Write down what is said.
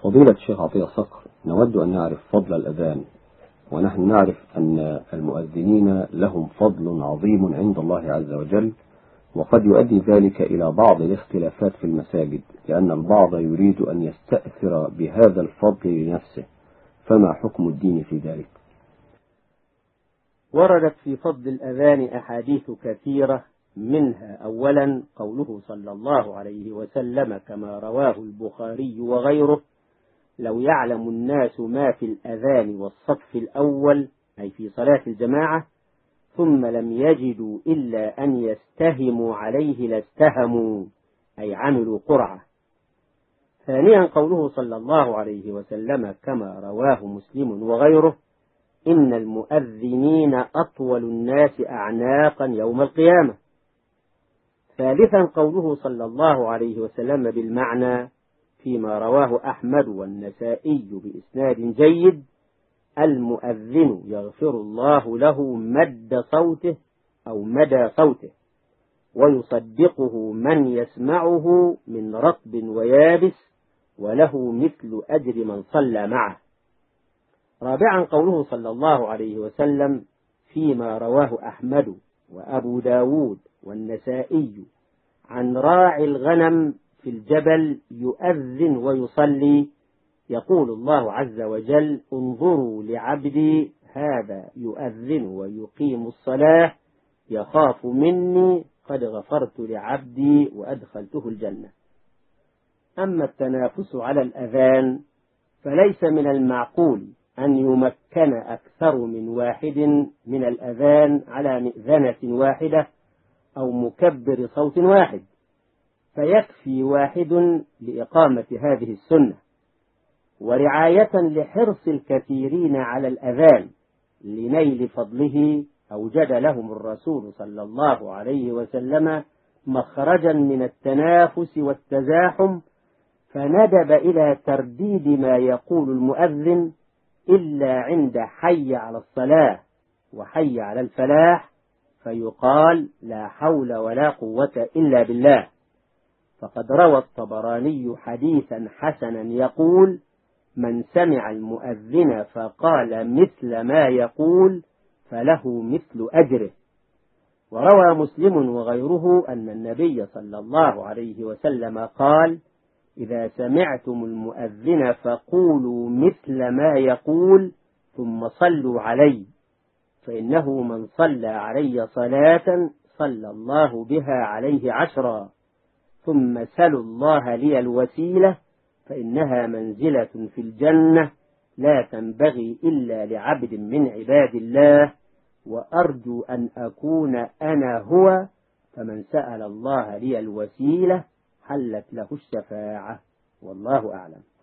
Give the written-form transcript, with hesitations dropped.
فضيلة الشيخ عطية صقر، نود أن نعرف فضل الأذان، ونحن نعرف أن المؤذنين لهم فضل عظيم عند الله عز وجل، وقد يؤدي ذلك إلى بعض الاختلافات في المساجد، لأن البعض يريد أن يستأثر بهذا الفضل لنفسه، فما حكم الدين في ذلك؟ وردت في فضل الأذان أحاديث كثيرة، منها أولا قوله صلى الله عليه وسلم كما رواه البخاري وغيره: لو يعلم الناس ما في الأذان والصف الأول، أي في صلاة الجماعة، ثم لم يجدوا إلا أن يستهموا عليه لاستهموا، أي عملوا قرعة. ثانيا قوله صلى الله عليه وسلم كما رواه مسلم وغيره: إن المؤذنين أطول الناس أعناقا يوم القيامة. ثالثا قوله صلى الله عليه وسلم بالمعنى فيما رواه أحمد والنسائي بإسناد جيد: المؤذن يغفر الله له مد صوته أو مدى صوته، ويصدقه من يسمعه من رطب ويابس، وله مثل أجر من صلى معه. رابعا قوله صلى الله عليه وسلم فيما رواه أحمد وأبو داود والنسائي عن راعي الغنم في الجبل يؤذن ويصلي: يقول الله عز وجل: انظروا لعبدي هذا يؤذن ويقيم الصلاة، يخاف مني قد غفرت لعبدي وأدخلته الجنة. أما التنافس على الأذان فليس من المعقول أن يمكن أكثر من واحد من الأذان على مئذنة واحدة أو مكبر صوت واحد، فيكفي واحد لإقامة هذه السنة. ورعاية لحرص الكثيرين على الأذان لنيل فضله، أوجد لهم الرسول صلى الله عليه وسلم مخرجا من التنافس والتزاحم، فندب إلى ترديد ما يقول المؤذن إلا عند حي على الصلاة وحي على الفلاح، فيقال: لا حول ولا قوة إلا بالله. فقد روى الطبراني حديثا حسنا يقول: من سمع المؤذن فقال مثل ما يقول فله مثل أجره. وروى مسلم وغيره أن النبي صلى الله عليه وسلم قال: إذا سمعتم المؤذن فقولوا مثل ما يقول ثم صلوا علي، فإنه من صلى علي صلاة صلى الله بها عليه 10، ثم سلوا الله لي الوسيلة فإنها منزلة في الجنة لا تنبغي إلا لعبد من عباد الله، وأرجو أن أكون أنا هو، فمن سأل الله لي الوسيلة حلت له الشفاعة، والله أعلم.